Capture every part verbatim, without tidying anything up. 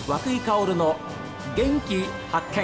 涌井薫の元気発見。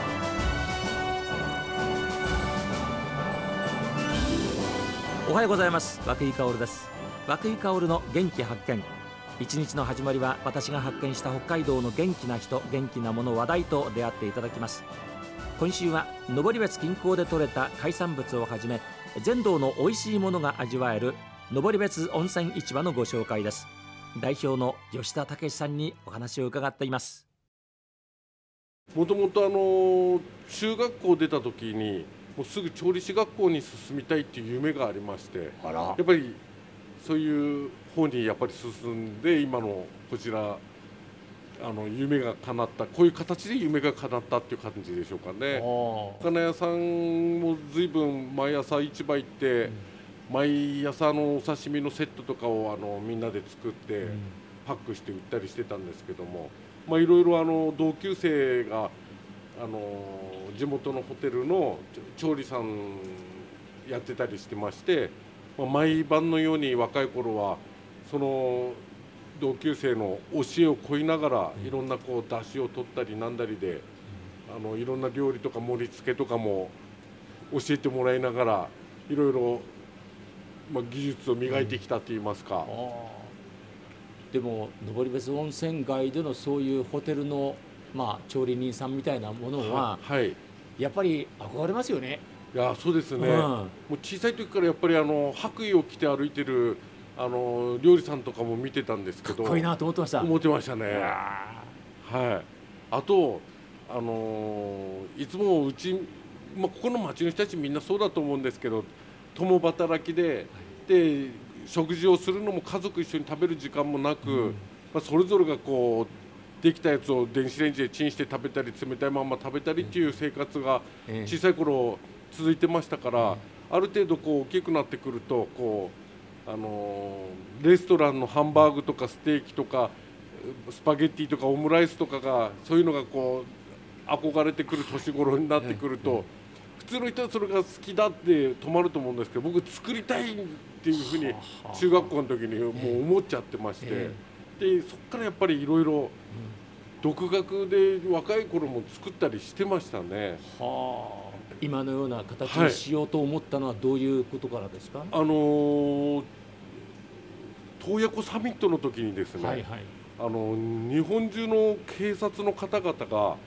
おはようございます。涌井薫です。涌井薫の元気発見。一日の始まりは私が発見した北海道の元気な人、元気なもの、話題と出会っていただきます。今週は登別近郊で採れた海産物をはじめ、全道の美味しいものが味わえる登別温泉市場のご紹介です。代表の吉田武さんにお話を伺っています。 もともとあの中学校出た時にもうすぐ調理師学校に進みたいっていう夢がありまして、 あら、 やっぱりそういう方にやっぱり進んで、今のこちらあの夢が叶った、こういう形で夢が叶ったっていう感じでしょうかね。魚屋さんも随分毎朝市場行って、うん、毎朝のお刺身のセットとかをあのみんなで作ってパックして売ったりしてたんですけども、まあいろいろあの同級生があの地元のホテルの調理さんやってたりしてまして、まあ、毎晩のように若い頃はその同級生の教えを乞いながら、いろんなこう出汁を取ったりなんだりで、あのいろんな料理とか盛り付けとかも教えてもらいながら、いろいろ、まあ、技術を磨いてきたといいますか、 うん、でも登別温泉街でのそういうホテルの、まあ、調理人さんみたいなものは、 はい、 やっぱり憧れますよね。 いやそうですね、うん、もう小さい時からやっぱりあの白衣を着て歩いてるあの料理さんとかも見てたんですけど、 かっこいいなと思ってました。 思ってましたね。はい。あとあのいつもうち、まあ、ここの町の人たちみんなそうだと思うんですけど、共働きで、はい、で食事をするのも家族一緒に食べる時間もなく、うん、まあ、それぞれがこうできたやつを電子レンジでチンして食べたり、冷たいまま食べたりっていう生活が小さい頃続いてましたから、うん、ある程度こう大きくなってくるとこうあのレストランのハンバーグとかステーキとかスパゲッティとかオムライスとかが、そういうのがこう憧れてくる年頃になってくると、普通の人はそれが好きだって止まると思うんですけど、僕作りたいっていうふうに中学校の時にもう思っちゃってまして、でそこからやっぱりいろいろ独学で若い頃も作ったりしてましたね。 はあ、今のような形にしようと思ったのはどういうことからですか？はい、 あのー、洞爺湖サミットの時にですね、はいはい、あの日本中の警察の方々が、はい、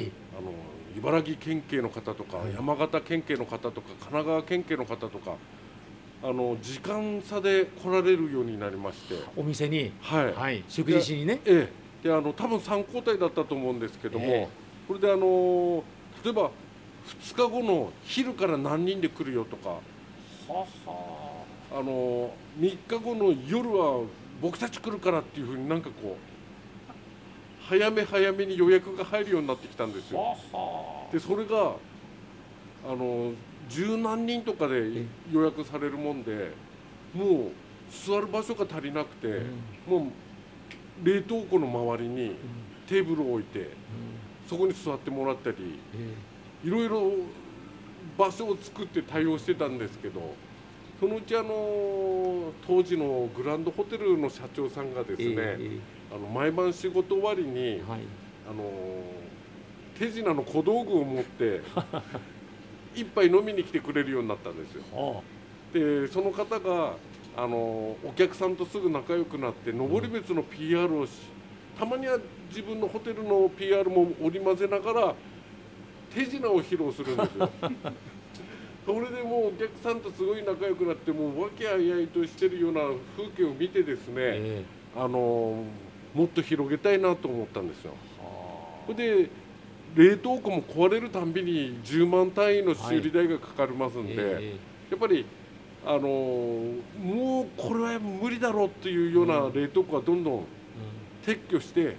あの茨城県警の方とか、はい、山形県警の方とか神奈川県警の方とか、あの時間差で来られるようになりまして、 お店に、 はいはい、食事しにね、 ええ、であの多分さん交代だったと思うんですけども、えー、これであの例えばふつかごの昼から何人で来るよとか、ははあのみっかごの夜は僕たち来るからっていうふうになんかこう早め早めに予約が入るようになってきたんですよ。ははでそれがあの十何人とかで予約されるもんで、もう座る場所が足りなくて、うん、もう冷凍庫の周りにテーブルを置いて、うん、そこに座ってもらったり、いろいろ場所を作って対応してたんですけど、そのうちあの当時のグランドホテルの社長さんがですね、えー、あの毎晩仕事終わりに、はい、あの手品の小道具を持って一杯飲みに来てくれるようになったんですよ。はあ、でその方があのお客さんとすぐ仲良くなって登別の ピーアール をし、たまには自分のホテルの ピーアール も織り交ぜながら手品を披露するんですよ。それでもうお客さんとすごい仲良くなって、もう和気あいあいとしてるような風景を見てですね、えー、あのもっと広げたいなと思ったんですよ。それで冷凍庫も壊れるたんびにじゅうまん単位の修理代がかかりますんで、はい、えー、やっぱりあのもうこれは無理だろうっていうような冷凍庫はどんどん撤去して、うん、はい、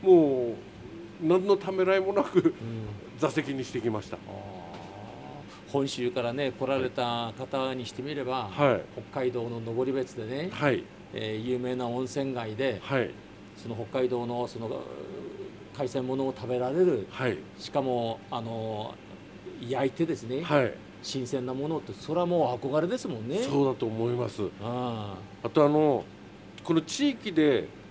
もう何のためらいもなく、うん、座席にしてきました。 本州からね来られた方にしてみれば、はい、北海道の登別でね、はい、えー、有名な温泉街で、はい、その北海道のその海鮮物を食べられる、はい、しかもあの焼いてですね、はい、新鮮なものって、それはもう憧れですもんね。 そうだと思います。ああとあのこの地域で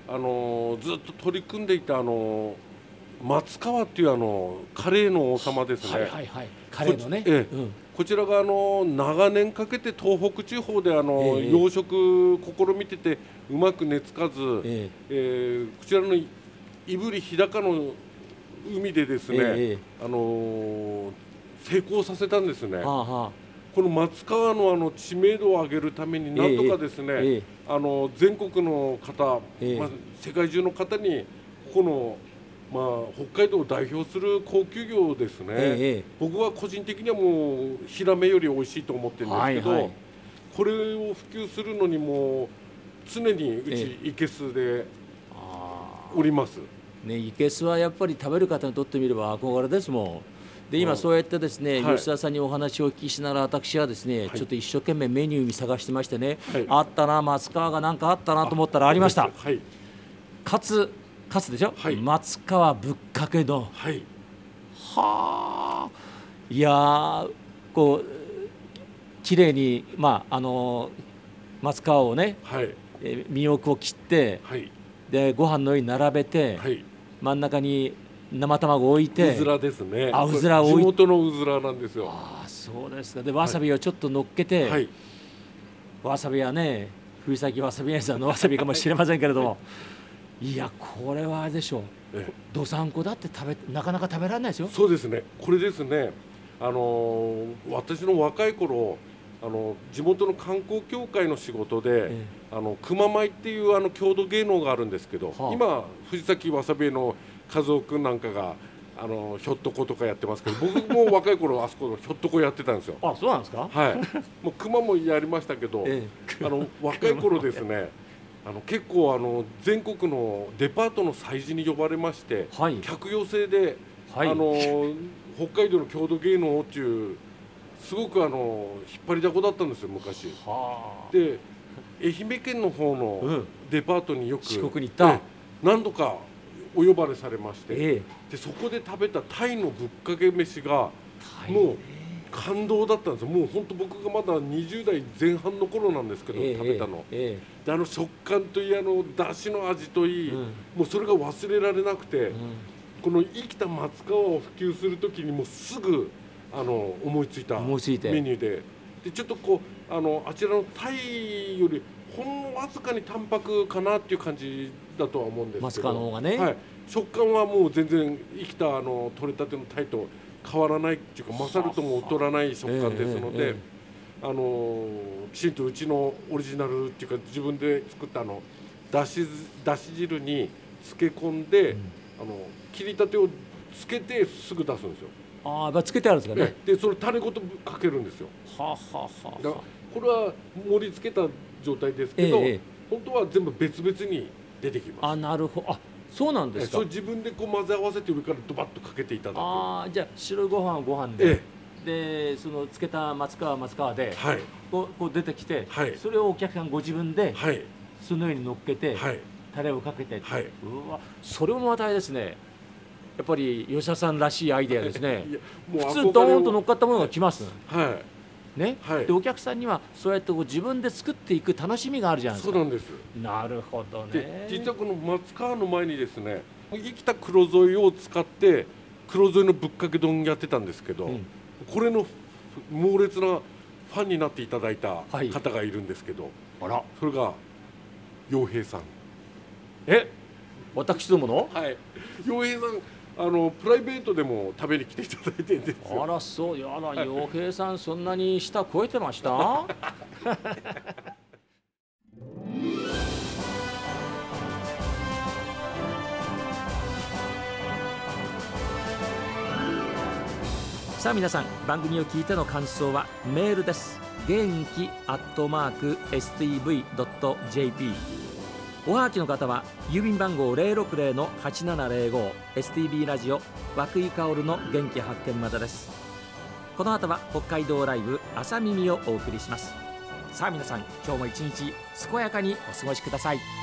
あのずっと取り組んでいたあの松川っていうあのカレーの王様ですね。 はいはいはい、カレーのね、 こ,、ええうん、 こちらがあの長年かけて東北地方であの、 ええ養殖試みててうまく根付かず、 ええーこちらの胆振日高の海でですね、 ええあのー成功させたんですね。 はあはあ、 この松川のあの知名度を上げるためになんとかですね、 ええあの全国の方、 ええまあ、世界中の方にここの、まあ、北海道を代表する高級魚ですね、 ええ僕は個人的にはもうヒラメより美味しいと思ってるんですけど、 はいはい、 これを普及するのにもう常にうえちいけすであおります。 ね、いけすはやっぱり食べる方にとってみれば憧れですもん。で今うんそうやってですね、 はい吉田さんにお話をお聞きしながら私はですね、 はいちょっと一生懸命メニューに探してましてね、 はいあったな、松川がなんかあったなと思ったらありました。 はいカツカツでしょ、 はい松川ぶっかけ丼。 はいはあ、いやー、こう綺麗にまああの松川をね、 はいえー身をこう切ってはいでご飯の上に並べて、 はい真ん中に生卵を置いうて、 ずらですね。 あうずらを置い地元のうずらなんですよ。 ああそうですか。でわさびをちょっと乗っけて、 はいわさびはね冬咲わさび園さんのわさびかもしれませんけれども、いやこれはあれでしょう、 ええどさんこだって食べなかなか食べられないですよ。 そうですね。これですね。あのー私の若い頃、あの地元の観光協会の仕事で、 えあの熊舞っていうあの郷土芸能があるんですけど、 はあ今藤崎わさび園の和夫君なんかがあのひょっとことかやってますけど、僕も若い頃あそこのひょっとこやってたんですよ。 あそうなんですか。 はい。もう熊もやりましたけど、 えあの若い頃ですね。あの結構あの全国のデパートの催事に呼ばれまして、 えはい客寄せで、 はいあの北海道の郷土芸能っていうすごくあの引っ張りだこだったんですよ昔。 はあで愛媛県の方うのんデパートによく四国に行ったええ何度かお呼ばれされまして、 えでそこで食べたタイのぶっかけ飯がえもう感動だったんですよ。もう本当僕がまだにじゅう代前半の頃なんですけど、 ええ食べたの。 えであの食感といいあの出汁の味といい、 うんもうそれが忘れられなくて、 えうんこの生きた松川を普及する時にもうすぐあの思いついた思いついてメニューで、でちょっとこうあのあちらのタイよりほんのわずかに淡白かなっていう感じだとは思うんですけど、 松川の方がねはい、食感はもう全然生きたあの取れたてのタイと変わらないっていうか勝るとも劣らない食感ですので、 ええええあのきちんとうちのオリジナルっていうか自分で作ったあのだしだし汁に漬け込んで、 うんあの切りたてをつけてすぐ出すんですよ。 ああやっぱつけてあるんですかね。 でそれタレごとかけるんですよ。 はあはあはあだからこれは盛り付けた状態ですけど、 ええ本当は全部別々に出てきます。 あなるほど。あそうなんですか。 それ自分でこう混ぜ合わせて上からドバッとかけていただく。 ああじゃあ白いご飯はご飯で、 えでそのつけた松川は松川で、 はいこうこう出てきて、 はいそれをお客さんご自分ではいその上に乗っけて、 はいタレをかけて、 はいうわそれもまたあれですね。やっぱり吉田さんらしいアイデアですね。 いやもう普通ドーンと乗っっかったものが来ます。 はいね、 はいでお客さんにはそうやってこう自分で作っていく楽しみがあるじゃないですか。 そうなんです。 なるほどでね。 実はこの松川の前にですね生きた黒添いを使って黒添いのぶっかけ丼やってたんですけど、 うんこれの猛烈なファンになっていただいたはい方がいるんですけど、 あらそれが陽平さん。 え私どものはい陽平さんあのプライベートでも食べに来ていただいてるんですよ。 あらそうやら陽平さんそんなに舌超えてましたさあ皆さん番組を聞いての感想はメールです。元気アットマーク エスティーブイドットジェーピー おはがきの方は郵便番号 ゼロろくゼロのはちななゼロご エスティービー ラジオ和久井薫の元気発見までです。この後は北海道ライブ朝耳をお送りします。さあ皆さん今日も一日健やかにお過ごしください。